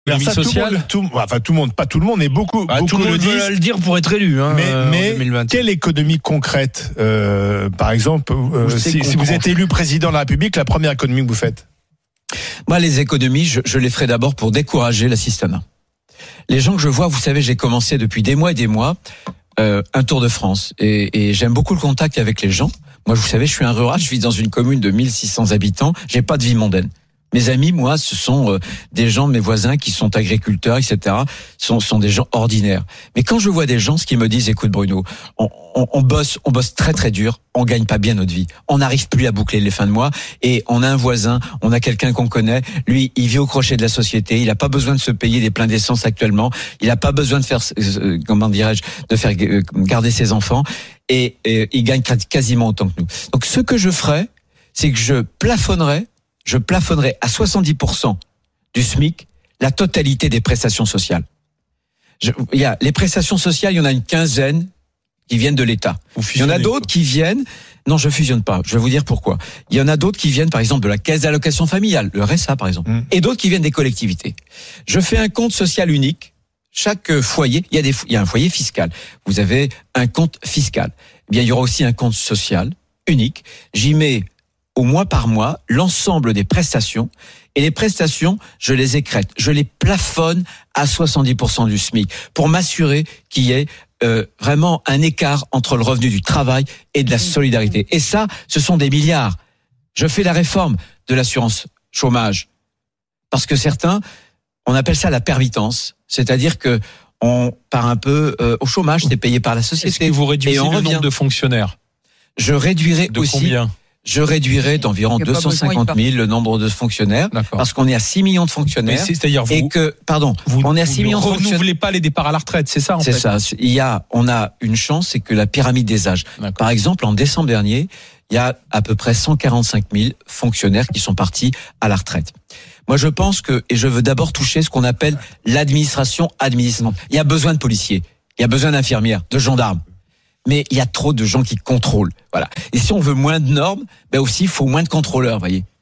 Ça, tout le monde, pas tout le monde, mais beaucoup tout le monde le disent. Veut le dire pour être élu. Mais quelle économie concrète, par exemple, si vous êtes élu président de la République, la première économie que vous faites? Moi, les économies, je les ferai d'abord pour décourager l'assistanat. Les gens que je vois, vous savez, j'ai commencé depuis des mois et des mois un tour de France et j'aime beaucoup le contact avec les gens. Moi, vous savez, je suis un rural, je vis dans une commune de 1600 habitants, j'ai pas de vie mondaine. Mes amis, moi, ce sont des gens, mes voisins qui sont agriculteurs, etc. sont des gens ordinaires. Mais quand je vois des gens, ce qu'ils me disent, écoute Bruno, on bosse très très dur, on gagne pas bien notre vie, on n'arrive plus à boucler les fins de mois, et on a un voisin, on a quelqu'un qu'on connaît, lui, il vit au crochet de la société, il a pas besoin de se payer des pleins d'essence actuellement, il a pas besoin de faire, de faire garder ses enfants, et il gagne quasiment autant que nous. Donc ce que je ferais, c'est que je plafonnerais à 70% du SMIC la totalité des prestations sociales. Il y a les prestations sociales, il y en a une quinzaine qui viennent de l'État. Il y en a d'autres qui viennent. Non, je fusionne pas. Je vais vous dire pourquoi. Il y en a d'autres qui viennent, par exemple, de la caisse d'allocation familiale, le RSA, par exemple, et d'autres qui viennent des collectivités. Je fais un compte social unique. Chaque foyer, il y a un foyer fiscal. Vous avez un compte fiscal. Eh bien, il y aura aussi un compte social unique. J'y mets au mois par mois l'ensemble des prestations, et les prestations, je les écrète, je les plafonne à 70% du SMIC pour m'assurer qu'il y ait vraiment un écart entre le revenu du travail et de la solidarité. Et ça, ce sont des milliards. Je fais la réforme de l'assurance chômage parce que certains, on appelle ça la permittence, c'est-à-dire que on part un peu au chômage, c'est payé par la société. Est-ce que vous réduisez le nombre de fonctionnaires? Je réduirai de aussi. Combien? Je réduirai d'environ 250 000 le nombre de fonctionnaires. D'accord. Parce qu'on est à 6 millions de fonctionnaires. Mais c'est-à-dire on est à 6 millions de fonctionnaires. Vous ne renouvelez pas les départs à la retraite, c'est ça en fait. C'est ça. On a une chance, c'est que la pyramide des âges. D'accord. Par exemple, en décembre dernier, il y a à peu près 145 000 fonctionnaires qui sont partis à la retraite. Moi, je pense et je veux d'abord toucher ce qu'on appelle l'administration administrante. Il y a besoin de policiers, il y a besoin d'infirmières, de gendarmes. Mais il y a trop de gens qui contrôlent. Voilà. Et si on veut moins de normes, aussi, il faut moins de contrôleurs, voyez.